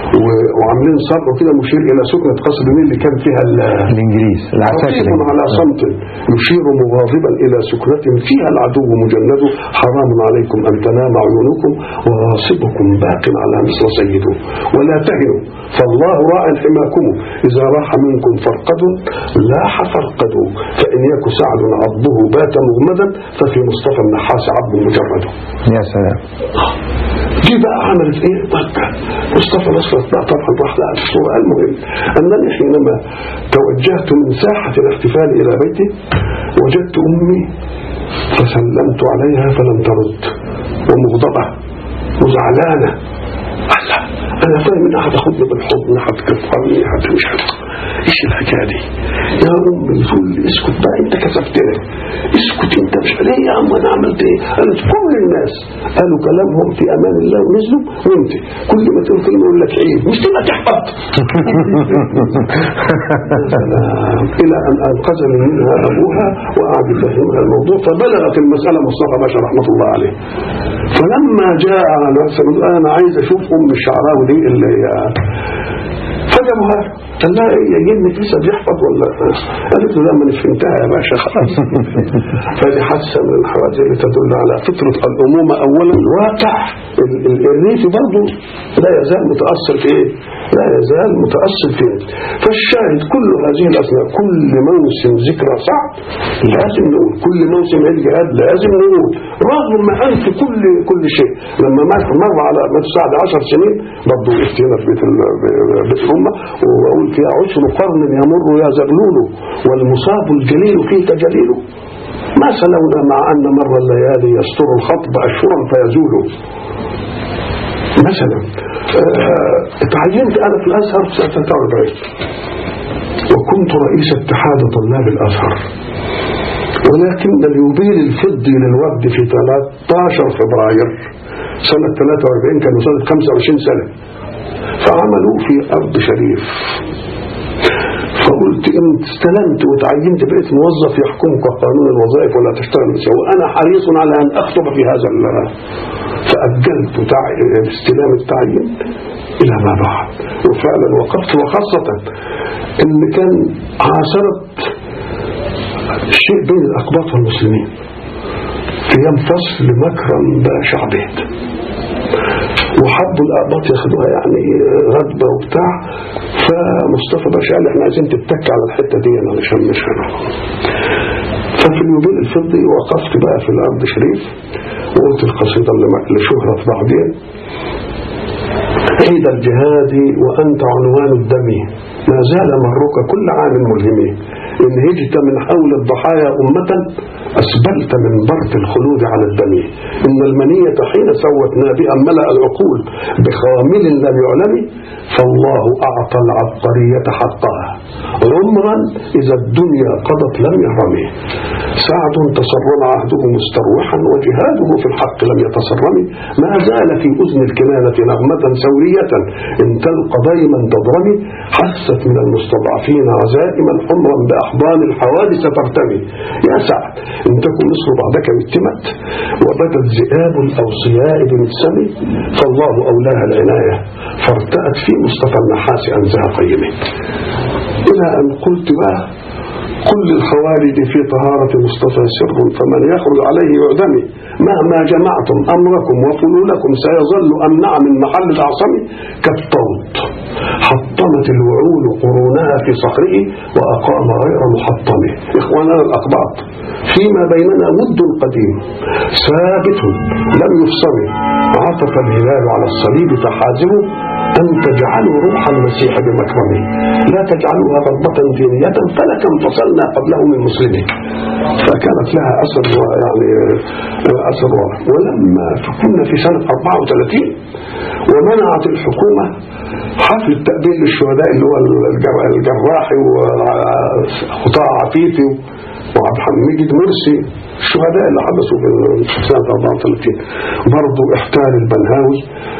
وعاملين صرف كده مشير الى سكنة قصر النيل اللي كان فيها الانجليز العساكر على صمت يشير مغاضبا الى سكنة فيها العدو مجند حرام عليكم ان تنام عيونكم وغاصبكم باق على مثل سيده ولا تهنوا فالله راع حماكم اذا راح منكم فرقد لاح فرقدوا فان يك سعد عضه بات مغمدا ففي مصطفى النحاس عبد مجرد. يا سلام. دي بقى عملت ايه ضجه. مصطفى الاسود بقى طبعا راح لها الصوره. المهم انني حينما توجهت من ساحه الاحتفال الى بيتي وجدت امي فسلمت عليها فلم ترد ومغضبه وزعلانه. الله انا فاهم انها هتاخدني بالحضن هتكفرني هتمشي ايش الحكايه دي يا امي. تقول لي اسكت بقى انت كسفتني اسكت انت مش ليه يا عم انا عملت ايه. قالت كل الناس قالوا كلامهم في امان الله ونزلوا وانت كل ما تقول كلمه يقول لك عيب مش تبقى تحبط. الى ان انقذني منها ابوها وقعد يفهمها الموضوع فبلغت المساله مصطفى باشا رحمه الله عليه. فلما جاء على نفسه انا عايز اشوف ام الشعراوي دي اللي هي فجابوها قال لها يا جنة لسه بيحفظ ولا. قالت له لا ما فهمتها يا باشا خلاص. فدي حادثه من الحوادث اللي تدل على فطره الامومه اولا. الواقع الريفي برضه لا يزال متاثر في ايه؟ لا يزال متاثر في ايه؟ فالشاهد كل هذه الاسماء كل موسم ذكرى صعب لازم نقول كل موسم عيد جهاد لازم نقول رغم ما انت كل كل شيء. لما مات مر على مات سعد عشر سنين برضه افتينا في بيت بيت الامه واقول فيها عشر قرن يمر يا زغلول والمصاب الجليل فيك جليل ما سلونا مع أن مر الليالي يستر الخطب أشهرا فيزول. مثلا اتعينت أنا في الأزهر في سنة ثلاثة وأربعين وكنت رئيس اتحاد طلاب الأزهر ولكن اليوبيل الفضي للوفد في ثلاثة عشر فبراير سنة ثلاثة وأربعين كانوا سنة خمسة وعشرين سنة فعملوا في أرض شريف. فقلت إن استلمت وتعينت بقيت موظف يحكمك قانون الوظائف ولا تشتغل بس وأنا حريص على أن أخطب في هذا. فأجلت استلام التعيين إلى ما بعد وفعلا وقفت. وخاصة إن كان عاصرت شيء بين الأقباط والمسلمين في يوم فصل مكرم باشا عبيد وحبوا الأقباط ياخدوها يعني غدبة وبتاع. فمصطفى باشا قال احنا عايزين تتك على الحتة دي انا مش مش هنا. ففي اليوبيل الفضي وقفت بقى في الأرض شريف وقلت القصيدة لشهرة بعدين عيد الجهاد وأنت عنوان الدم ما زال مرك كل عام ملهم إن هجت من حول الضحايا أمة أسبلت من برد الخلود على الدم إن المنية حين سوتنا بها ملأ العقول بخامل لم يعلم فالله أعطى العبقرية حقها عمرا إذا الدنيا قضت لم يهرمه سعد تصرم عهده مستروحا وجهاده في الحق لم يتصرم ما زال في أذن الكنانة نغمة سورية إن تلقى ضيما تضرمي حست من المستضعفين عزائما حمرا بأحضان الحوادث ترتمي يا سعد إن تكن مصر بعدك يتمت وبدت ذئاب الأوصياء بمتسمي فالله أولاها العناية فارتأت في مصطفى النحاس أنزها قيمه. إلى أن قلت بقى كل الخوارج في طهارة مصطفى سر فمن يخرج عليه يعدمي مهما جمعتم أمركم وفلولكم سيظل أمنع من محل الأعصم كالطوط حطمت الوعول قرونها في صخره وأقام غير محطمه. إخواننا الأقباط فيما بيننا ود قديم ثابت لم يفصل عطف الهلال على الصليب تحازمه أن تجعلوا روح المسيح بمكرمه لا تجعلوها رغبة دينية فلك انفصلنا قبله من مسلمين. فكانت لها أثر يعني أثر واضح. ولما كنا في سنة أربعة وثلاثين ومنعت الحكومة حفل التقبيل للشهداء اللي هو الجراحي وقطاع عفيفي وعبد الحميد مرسي الشهداء اللي حدثوا في سنة أربعة وثلاثين برضو احتال البنهاوي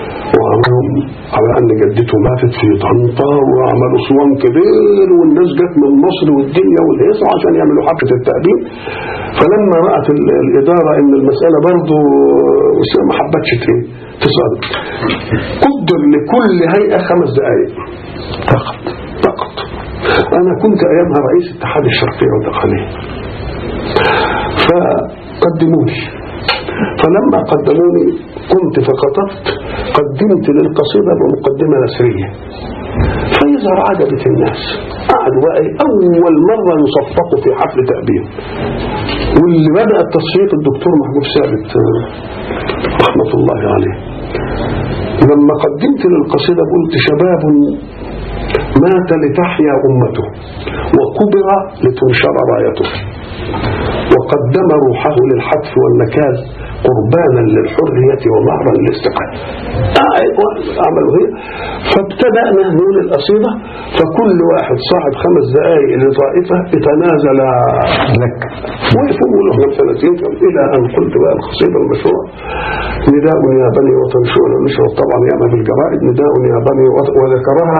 وعملوا على أن جدته ماتت في طنطا، وعملوا صوان كبير والناس جت من مصر والدنيا والهيصة عشان يعملوا حفلة التقديم. فلما رأت الإدارة إن المسألة برضو ما حبتش تصادق، قدر لكل هيئة خمس دقائق فقط فقط. أنا كنت أيامها رئيس اتحاد الشرقية والداخلية، فقدموني. فلما قدموني قمت فخطبت، قدمت للقصيدة بمقدمة نثرية، فيظهر عجبت الناس، قعدوا بقى أول مرة يصفقوا في حفل تأبين. واللي بدأ التصفيق الدكتور محمود ثابت رحمة الله عليه. لما قدمت للقصيدة قلت: شباب مات لتحيا أمته وقبر لتنشر رايته، وقدم روحه للحتف والنكال قربانا للحرية ومهرا للاستقلال. عملوا هي. فابتدأنا نقول القصيدة، فكل واحد صاحب خمس دقائق لطائفة يتنازل لك، وقفوا يقولوا احنا ثلاثين، إلى أن قلت بقى القصيدة المشهورة: نداء يا بني وطن شؤون نشرت طبعا ياما في الجرائد، نداء يا بني وطن، وذكرها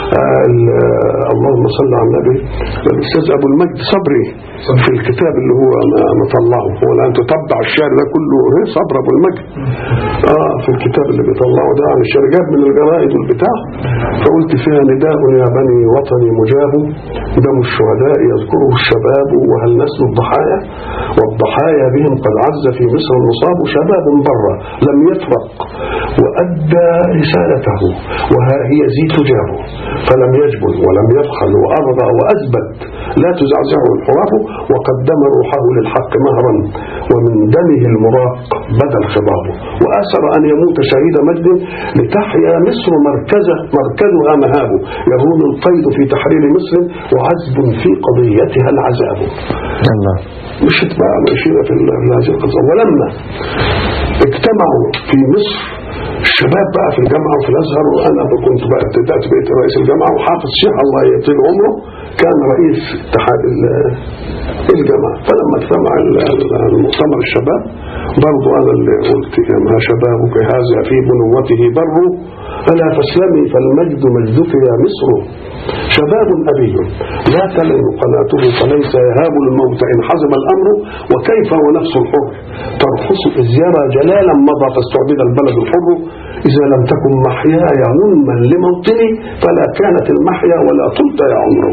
اللهم صل على النبي الأستاذ أبو المجد صبري في الكتاب اللي هو مطلعه، هو الآن تتبع الشعر ده كله صبر أبو المجد آه في الكتاب اللي بيطلعه ده عن الشعر، جاب من الجرائد والبتاع. فقلت فيها: نداء يا بني وطني مجاب، دم الشهداء يذكره الشباب، وهل نسل الضحايا والضحايا بهم قد عز في مصر المصاب، شباب بر لم يفرق وأدى رسالته، وها هي ذي تجابه، فلم يجبن ولم يبخل وأرضى وأثبت، لا تزعزعه الحواف، وقدم روحه للحق مهرا، ومن دمه المراق بدا الخضاب، وآسر أن يموت شهيد مجد لتحيا مصر مركزه مركزها مهابه، يهون القيد في تحرير مصر وعزب في قضيتها العذاب. الله مشت بقى مشينا في هذه القصة. ولما اجتمعوا في مصر الشباب بقى في الجامعة وفي الأزهر، وأنا كنت بقى ابتدأت بقيت رئيس الجامعة، وحافظ شيخ الله يطيل عمره كان رئيس اتحاد الجامعة. فلما اجتمع المؤتمر الشباب برضو أنا اللي قلت: يا شبابك هذا في بنوته بر، ألا فاسلمي فالمجد مجدك يا مصر، شباب أبي لا تلن قناته فليس يهاب الموت إن حزم الأمر، وكيف ونفس الحر ترخص إذ يرى جلالا مضى فاستعبد البلد الحر، إذا لم تكن محياي غنما لموطني فلا كانت المحيا ولا طلت يا عمره.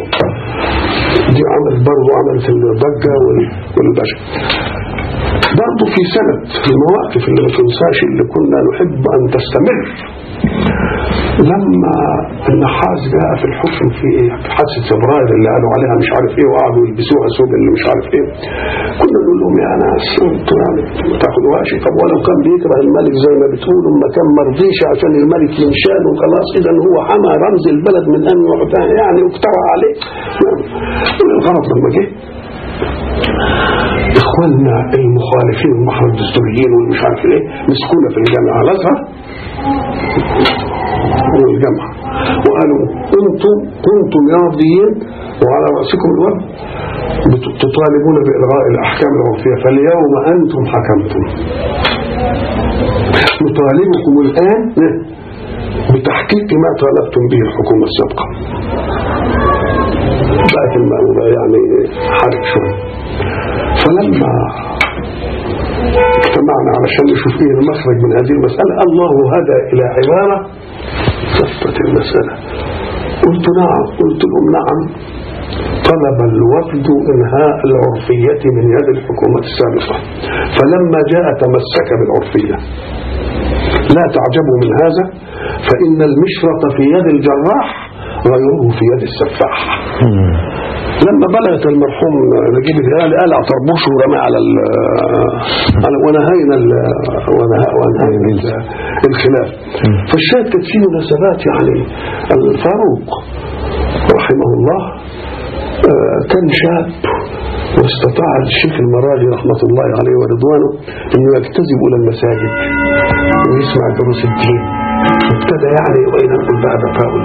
دي عمل برضو عملت الضجة والبشر. برضو في سنة المواقف اللي ما تنساش اللي كنا نحب أن تستمر، لما النحاس جاء في الحكم في حادثة فبراير اللي قالوا عليها مش عارف ايه، وقعدوا يلبسوها سود اللي مش عارف ايه، كنا نقول لهم: يا ناس انتوا يعني ما تاخدوهاش. طب ولو كان بيكره الملك زي ما بتقولوا، ما كان مرضيش عشان الملك ينشال وخلاص، اذا هو حمى رمز البلد من ان يعطاه يعني واقترع عليه. الغرض لما جه اخواننا المخالفين والمحور الدستوريين والمش عارف ايه مسكونا في الجامعة الازهر والجامعة، وقالوا: انتم كنتم راضيين وعلى رأسكم الوضع تطالبون بإلغاء الأحكام العرفية، فاليوم أنتم حكمتم، نطالبكم الآن بتحقيق ما طالبتم به الحكومة السابقة. بقت المأمورة يعني حرك شوية. فلما اجتمعنا علشان نشوف ايه المخرج من هذه المسألة، الله هدى إلى عبارة صفت المسألة. قلت: نعم. قلت لهم: نعم، طلب الوفد إنهاء العرفية من يد الحكومة السابقة، فلما جاء تمسك بالعرفية. لا تعجبوا من هذا، فإن المشرط في يد الجراح غيره في يد السفاح. لما بلغت المرحوم نجيب الهلالي قال طربوش ورمى على على ونهينا ونهينا الخلاف. فالشاهد كانت فيه مناسبات، يعني الفاروق رحمه الله كان شاب، واستطاع الشيخ المراغي رحمة الله عليه ورضوانه انه يجتذب الى المساجد ويسمع دروس الدين، وابتدى يعني وإن نقول بقى تفاؤل.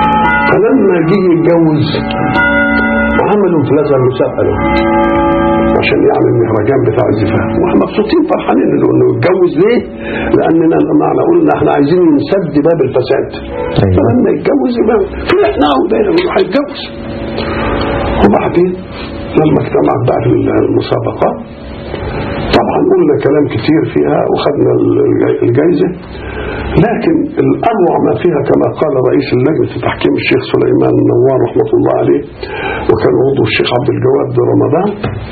فلما جه يتجوز عملوا في الازهر مسابقه له، عشان يعمل مهرجان بتاع الزفاف، واحنا مبسوطين فرحانين انه يتجوز. ليه؟ لاننا معنى قلنا ان احنا عايزين نسد باب الفساد، فلما يتجوز يبقى فرحنا ودايما انه هيتجوز. وبعدين لما اجتمعت بعد المسابقات طبعا قلنا كلام كتير فيها وخدنا الجائزة، لكن الأروع ما فيها كما قال رئيس اللجنة تحكيم الشيخ سليمان نوار رحمة الله عليه، وكان عضو الشيخ عبد الجواد رمضان،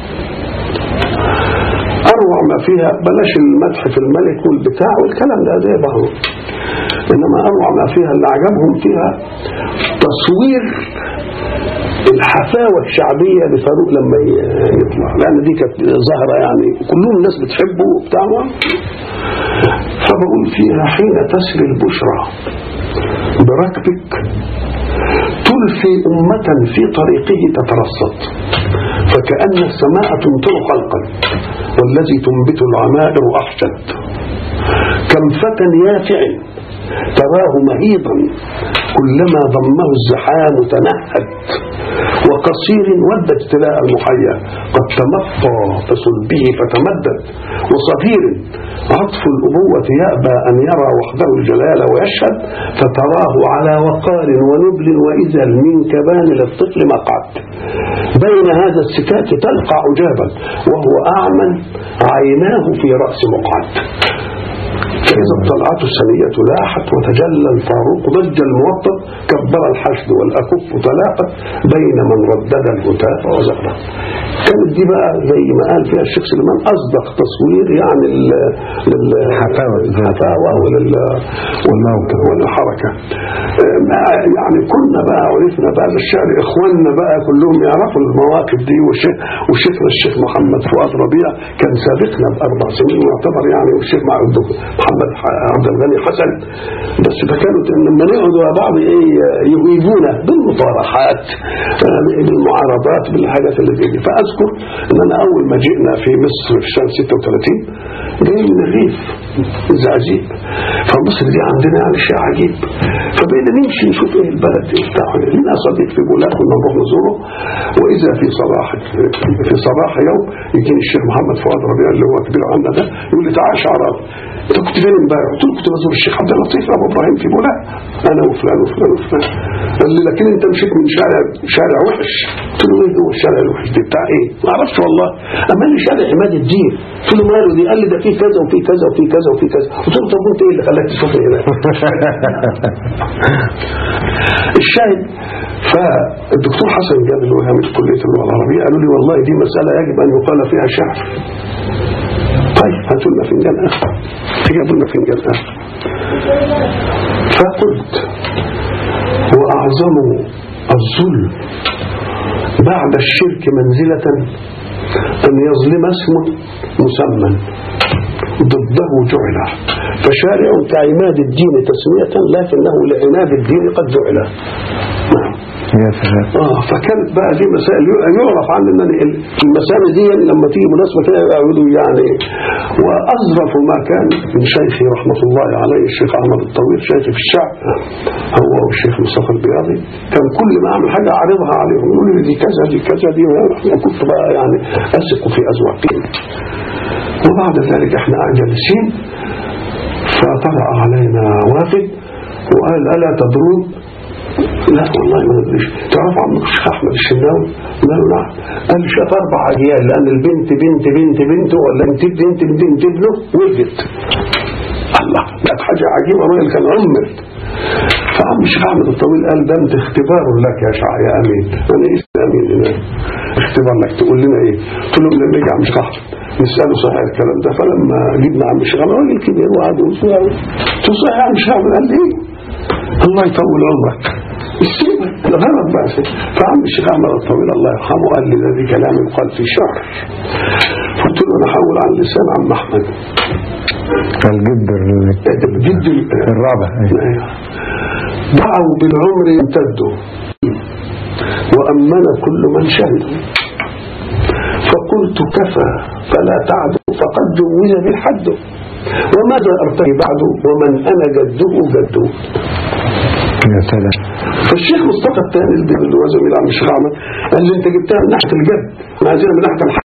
أروع ما فيها بلاش المدح في الملك والبتاع والكلام ده ده بعضه، إنما أروع ما فيها اللي عجبهم فيها تصوير الحفاوة الشعبية لفاروق لما يطلع، لأن دي كانت ظاهرة يعني كلهم الناس بتحبه وبتاعه. فبقول فيها حين تسري البشرى بركبك تلفي أمة في طريقه تترصد، فكأن السماء تمطر خلقا والذي تنبت العمائر أحشد، كم فتى يافع تراه مهيضا كلما ضمه الزحام تنهد، وقصير ود ابتلاء المحيا قد تمطى فصلبه فتمدد، وصغير عطف الأبوة يأبى أن يرى وحده الجلال ويشهد، فتراه على وقار ونبل وإذا من كبان للطفل مقعد، بين هذا السكات تلقى عجابا وهو أعمى عيناه في رأس مقعد، فإذا الطلعة السنية لاحت وتجلى الفاروق ضج الموطن كبر الحشد والأكف تلاقت بين من ردد الهتاف وزغرة. كانت دي بقى زي ما قال فيها الشيخ سليمان أصدق تصوير يعني للحفاوة والموقف والحركة. يعني كنا بقى عرفنا بقى الشعر، إخواننا بقى كلهم يعرفوا المواقف دي، وشيخنا الشيخ محمد فؤاد ربيع كان سابقنا بأربع سنين ويعتبر يعني، والشيخ محمد عبد الغني حسن، بس فكانوا لما نقعدوا مع بعض ايه يجيبونا بالمطارحات بالمعارضات بالحاجات اللي دي. فأذكر ان انا اول ما جئنا في مصر في سنة ستة وثلاثين جاي من الريف الزعزيق، فمصر دي عندنا يعني شيء عجيب، فبقينا نمشي نشوف ايه البلد دي بتاعه. لنا صديق في بولاق كنا نروح نزوره، واذا في صباح في صباح يوم يجيني الشيخ محمد فؤاد ربيع اللي هو كبير عنا ده يقول لي تعال شعراوي، انت كنت فين امبارح؟ قلت له كنت بزور الشيخ عبد اللطيف ابو ابراهيم في بولاق انا وفلان وفلان وفلان. قال لي لكن انت مشيت من شارع شارع وحش. قلت له ايه هو الشارع الوحش ده بتاع ايه؟ ما اعرفش والله. اما لي شارع عماد الدين. قلت له ماله دي؟ قال لي ده فيه كذا وفيه كذا وفيه كذا وفيه كذا. قلت له طب انت ايه اللي خلاك تشوفني هنا؟ الشاهد فالدكتور حسن جاب اللي هو هامش كليه اللغه العربيه قالوا لي والله دي مساله يجب ان يقال فيها شعر. طيب هاتوا لنا فنجان اخر. جابوا لنا فنجان اخر. فقلت واعظم الظلم بعد الشرك منزله ان يظلم اسم مسمى ضده جعل، فشارع كعماد الدين تسمية لكنه لعناد الدين قد جعل. نعم. اه فكانت بقى دي مسائل يعرف عن ان المسائل دي لما تيجي مناسبه كده يقعدوا يعني. واظرف ما كان من شيخي رحمه الله عليه الشيخ احمد الطويل شيخي في الشعب هو والشيخ مصطفى البياضي، كان كل ما اعمل حاجه اعرضها عليهم يقولوا لي دي كذا دي كذا دي، وكنت بقى يعني اثق في اذواقهم. وبعد ذلك احنا جالسين فطلع علينا وافد وقال الا تدرون؟ لا والله ما ندريش. تعرفوا عمك الشيخ احمد الشناوي؟ قالوا نعم. قال شاف اربع اجيال لان البنت بنت بنت بنته ولا بنت بنت بنت ابنه ولدت. الله بقت حاجه عجيبه، الراجل كان عمر. فعم الشيخ احمد الطويل قال ده انت اختبار لك يا شع يا امين. انا ايه امين هنا؟ اختبار لك تقول لنا ايه؟ قلت لهم لما يجي عم الشيخ احمد نساله صحيح الكلام ده. فلما جبنا عم الشيخ احمد راجل كبير وقعد يقول قلت له صحيح يا عم الشيخ احمد؟ قال ايه؟ الله يطول عمرك السيبة الغرض بقى. فعم الشيخ احمد الطويل الله يرحمه قال لي ده دي كلام يقال في شعر. قلت له انا حول عن لسان عم احمد الجد الجد الرابع دعوا بالعمر يمتدوا وأمن كل من شهدوا، فقلت كفى فلا تعدوا فقد جوز بالحد، وماذا أرتقي بعد ومن أنا جده جده. يا سلام. فالشيخ مصطفى الثاني اللي هو زميل عم الشيخ احمد قال لي انت جبتها من ناحيه الجد، احنا عايزينها من ناحيه الحق.